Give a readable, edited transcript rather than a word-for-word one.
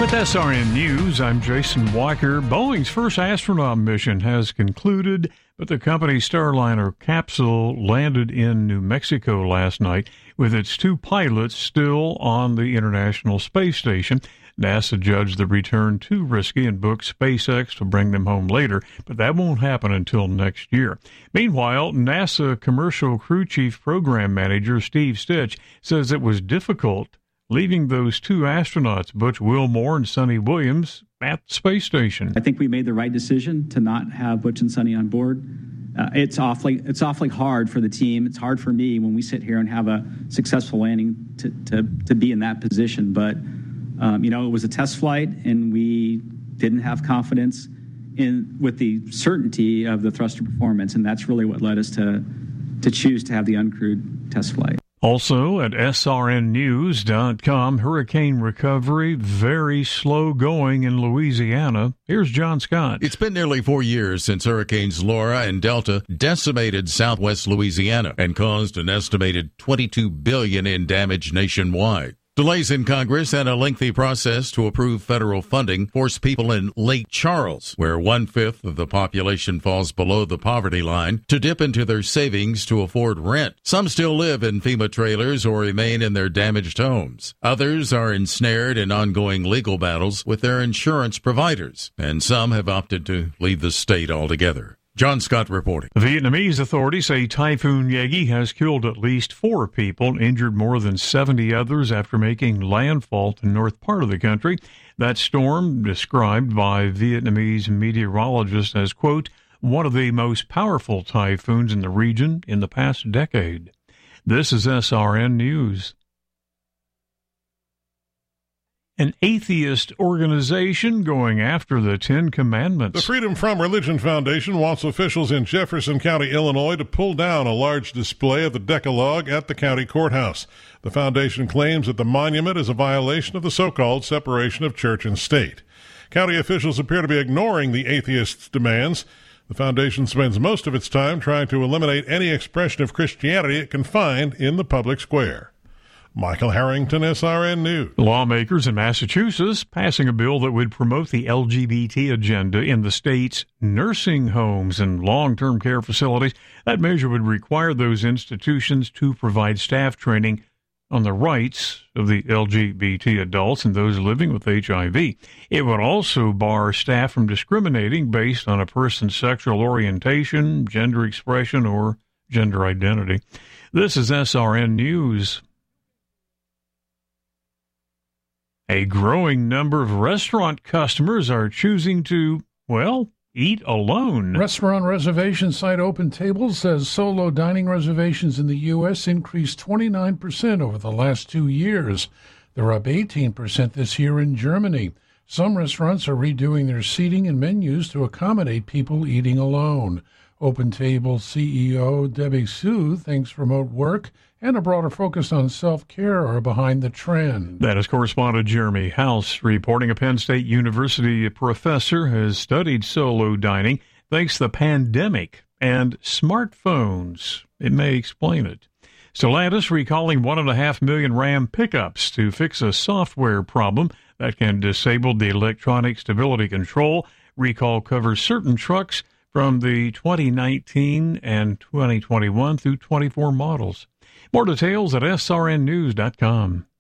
With SRN News, I'm Jason Walker. Boeing's first astronaut mission has concluded, but the company's Starliner capsule landed in New Mexico last night with its two pilots still on the International Space Station. NASA judged the return too risky and booked SpaceX to bring them home later, but that won't happen until next year. Meanwhile, NASA Commercial Crew Chief Program Manager Steve Stitch says it was difficult leaving those two astronauts, Butch Wilmore and Sonny Williams, at the space station. I think we made the right decision to not have Butch and Sonny on board. It's awfully hard for the team. It's hard for me when we sit here and have a successful landing to be in that position. But it was a test flight, and we didn't have confidence with the certainty of the thruster performance, and that's really what led us to choose to have the uncrewed test flight. Also at srnnews.com, hurricane recovery very slow going in Louisiana. Here's John Scott. It's been nearly 4 years since Hurricanes Laura and Delta decimated southwest Louisiana and caused an estimated $22 billion in damage nationwide. Delays in Congress and a lengthy process to approve federal funding forced people in Lake Charles, where 1/5 of the population falls below the poverty line, to dip into their savings to afford rent. Some still live in FEMA trailers or remain in their damaged homes. Others are ensnared in ongoing legal battles with their insurance providers, and some have opted to leave the state altogether. John Scott reporting. Vietnamese authorities say Typhoon Yagi has killed at least 4 people, injured more than 70 others after making landfall to the north part of the country. That storm, described by Vietnamese meteorologists as, quote, one of the most powerful typhoons in the region in the past decade. This is SRN News. An atheist organization going after the Ten Commandments. The Freedom From Religion Foundation wants officials in Jefferson County, Illinois, to pull down a large display of the Decalogue at the county courthouse. The foundation claims that the monument is a violation of the so-called separation of church and state. County officials appear to be ignoring the atheists' demands. The foundation spends most of its time trying to eliminate any expression of Christianity it can find in the public square. Michael Harrington, SRN News. Lawmakers in Massachusetts passing a bill that would promote the LGBT agenda in the state's nursing homes and long-term care facilities. That measure would require those institutions to provide staff training on the rights of the LGBT adults and those living with HIV. It would also bar staff from discriminating based on a person's sexual orientation, gender expression, or gender identity. This is SRN News. A growing number of restaurant customers are choosing to, eat alone. Restaurant reservation site Open Table says solo dining reservations in the U.S. increased 29% over the last 2 years. They're up 18% this year in Germany. Some restaurants are redoing their seating and menus to accommodate people eating alone. Open Table CEO Debbie Sue thinks remote work and a broader focus on self-care are behind the trend. That is correspondent Jeremy House reporting. A Penn State University professor has studied solo dining thanks to the pandemic and smartphones. It may explain it. Stellantis recalling 1.5 million Ram pickups to fix a software problem that can disable the electronic stability control. Recall covers certain trucks from the 2019 and 2021 through 24 models. More details at srnnews.com.